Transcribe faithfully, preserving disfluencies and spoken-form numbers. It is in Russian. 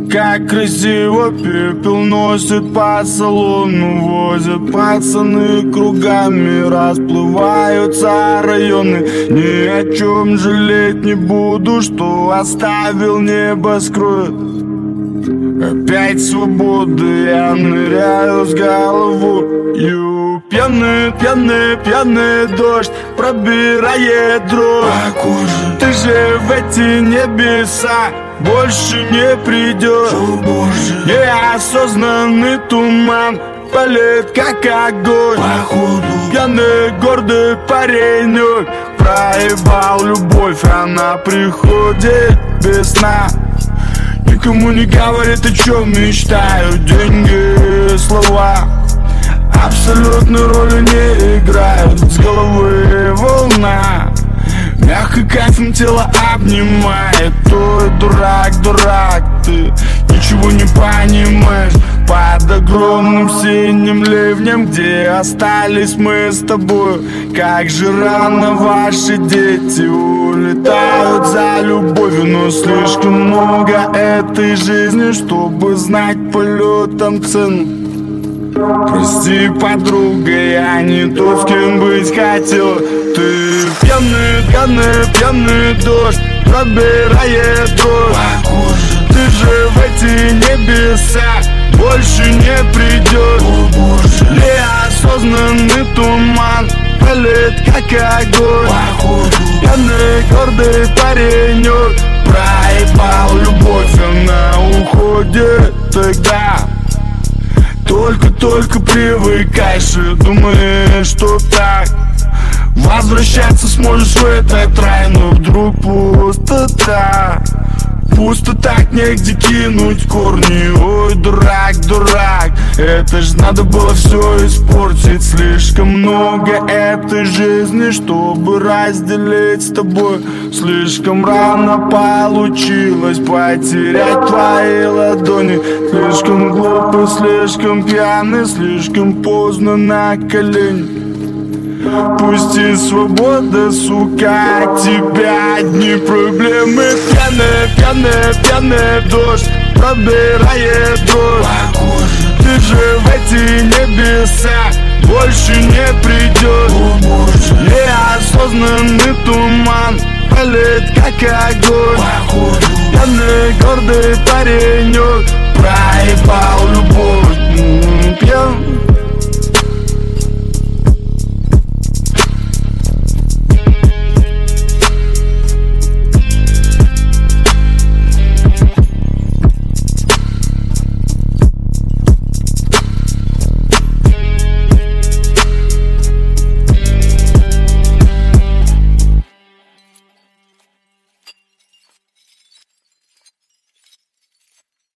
Как красиво пепел носит по салону, возят пацаны кругами, расплываются районы. Ни о чем жалеть не буду, что оставил небоскреб. Опять свободы, я ныряю с головою. Пьяный, пьяный, пьяный дождь пробирает дрожь по коже. Ты же в эти небеса больше не придешь. О, Боже. Неосознанный туман палит как огонь. Походу пьяный гордый паренек проебал любовь, она приходит без сна. Никому не говорит, о чем мечтают. Деньги, слова абсолютной роли не играют. С головы волна мягко кайфом тело обнимает. Ой, дурак, дурак, ты ничего не понимаешь. Под огромным синим ливнем, где остались мы с тобой, как же рано ваши дети улетают за любовью. Но слишком много этой жизни, чтобы знать полетом цену. Прости, подруга, я не тот, с кем быть хотел. Ты пьяный, пьяный, пьяный дождь пробирает дрожь по коже. Ты же в эти небеса больше не придешь. О, Боже. Неосознанный туман палит как огонь. Походу пьяный гордый паренек проебал любовь, она уходит тогда. Только-только привыкаешь и думаешь, что так возвращаться сможешь в этот рай, но вдруг пустота. Пусто так, негде кинуть корни. Ой, дурак, дурак, это ж надо было все испортить. Слишком много этой жизни, чтобы разделить с тобой. Слишком рано получилось потерять твои ладони. Слишком глупый, слишком пьяный, слишком поздно на колени. Пусти свобода, сука, от тебя одни проблемы. Пьяный, пьяный, пьяный дождь пробирает дрожь по коже. Ты же в эти небеса больше не придешь. О, Боже. Неосознанный туман палит как огонь. Походу пьяный гордый паренек проебал